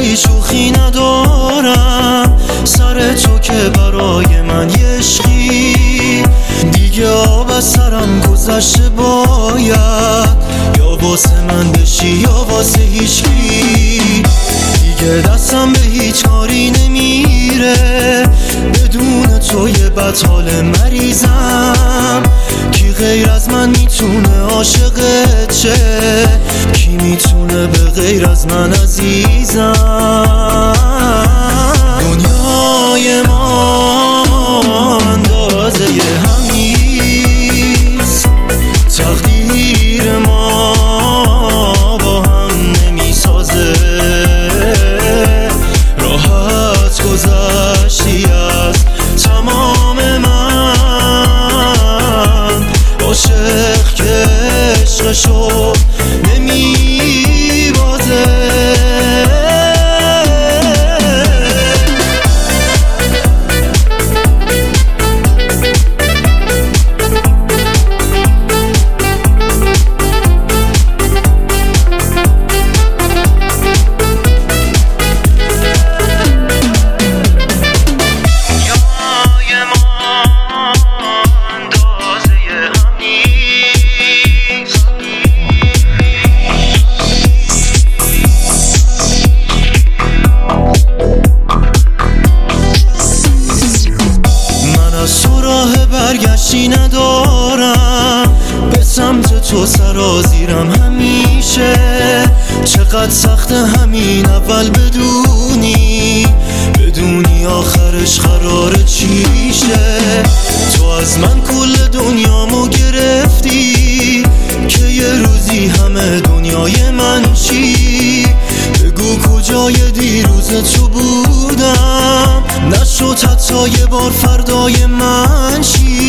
کسی شوخی ندارم، سر تو که برای من یه عشقی. دیگه آب از سرم گذشته، باید یا واسه من بشی یا واسه هیچکی. دیگه دستم به هیچ کاری نمیره، بدون تو یه بطال مریضم. کی غیر از من میتونه عاشقت شه؟ کی میتونه به غیر از من عزیزم؟ دنیای ما اندازه هم نیست، تقدیر ما با هم نمیسازه. راحت گذشتی از تمام من، عاشق که عشقشو نمیبازه. برگشتی ندارم، به سمت تو سرازیرم همیشه. چقدر سخت همین اول بدونی آخرش قراره چیشه. تو از من کل دنیامو گرفتی، که یه روزی همه دنیای من چی؟ بگو کجای دیروز تو بودم، نشد حتی یه بار فردای من چی؟